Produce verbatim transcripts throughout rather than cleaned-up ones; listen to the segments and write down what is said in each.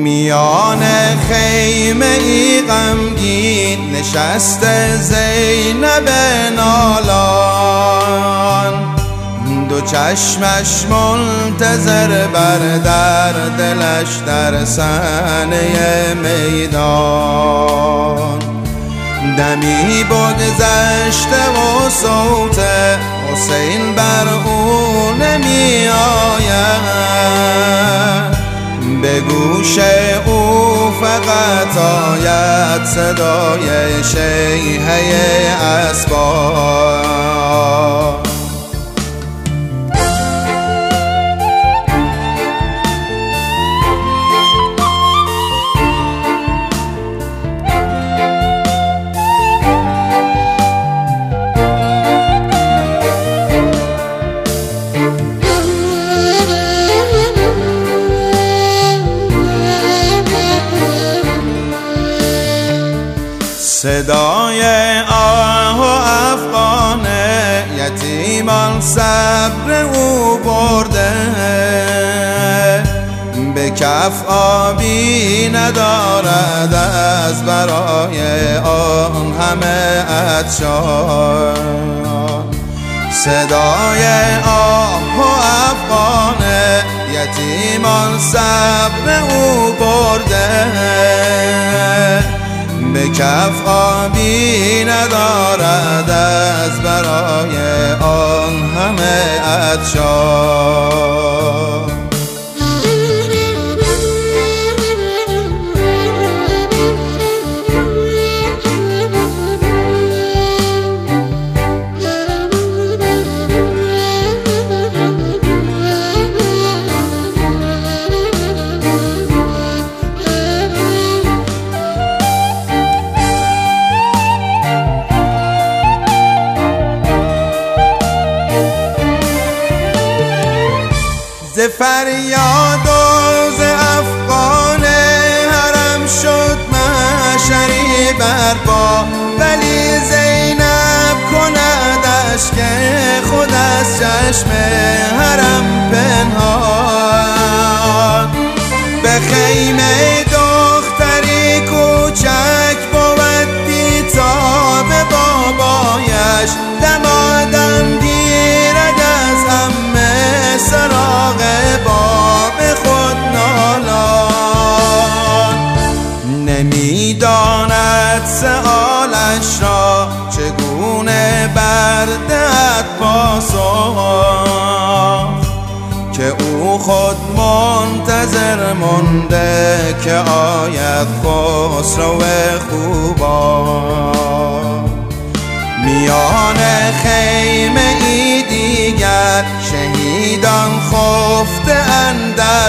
میان خیمه ای غمگین نشسته زینب نالان، دو چشمش منتظر بر در دلش در صحنه میدان. دمی بگذشته و صوت حسین بر او نمی آید، به گوش او فقط آید صدای شیهه اسبان. صدای آه و افغان یتیمان صبر او برده، به کف آبی ندارد از برای آن همه عطشان. صدای آه و افغان یتیمان صبر او برده، به کف آبی ندارد از برای آن همه عطشان. ز فریاد و ز افغان حرم شد محشری برپا، ولی زینب کندش که خود از چشم حرم پنهان. به خیمه دختری کوچک بود بیتاب بابایش، دمادم گیرد از عمه سراغ باب خود نالان. نمیداند سؤالش را چگونه بردهد پاسخ، که او خود منتظر مانده که آید خسرو خوبان. میان خیمه ای دیگر شهیدان خفته اندر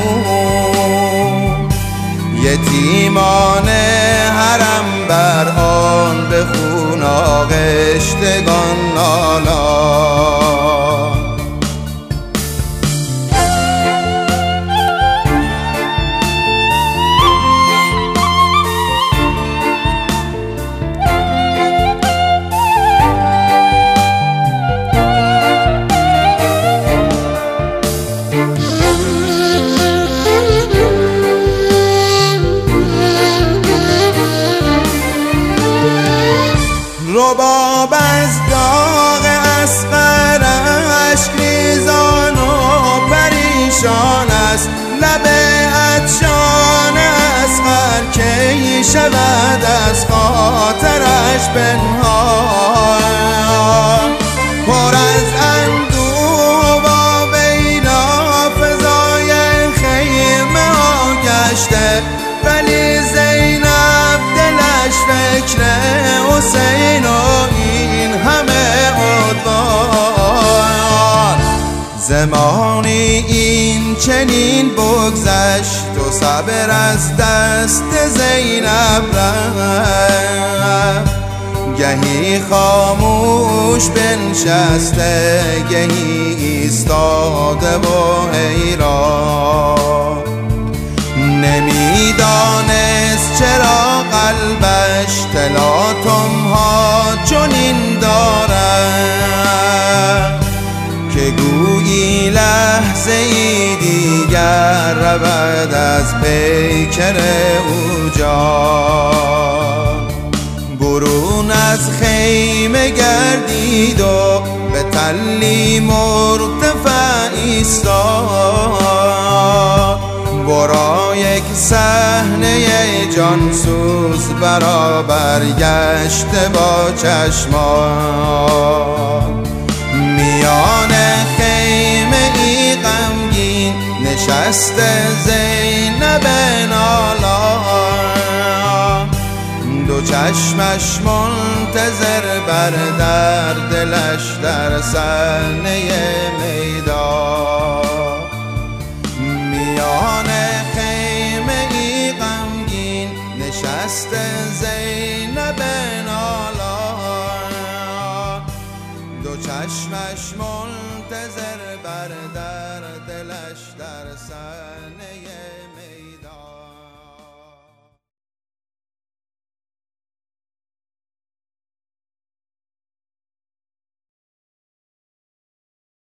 خون، یتیمان حرم بر آن به خون آغشتگان نالان. رباب از داغ اصغرش ریزان و پریشان است، لب عطشان اصغر کی شود از خاطرش پنهان. پر از اندوه و ویلا فضای خیمه ها گشته، ولی زینب دلش فکر حسین و این همه عدوان. زمانی این چنین بگذشت و صبر از دست زینب رفت، گهی خاموش بنشسته گهی ایستاده و حیران. نمیدانست چرا قلبش تلاطم ها چنین دارد، که گویی لحظه ای دیگر رود کرد از پیکر او جان. برون از خیمه گردید و به تلی مرتفع ایستاد. برا یک صحنه جانسوز برابر گشته با چشمان. میان خیمه ای غمگین نشسته زینب نالا، دو چشمش منتظر بر در، دلش در صحنه میدان. میان خیمه ای غمگین نشسته زینب نالا، دو چشمش منتظر بر در، دلش در صحنه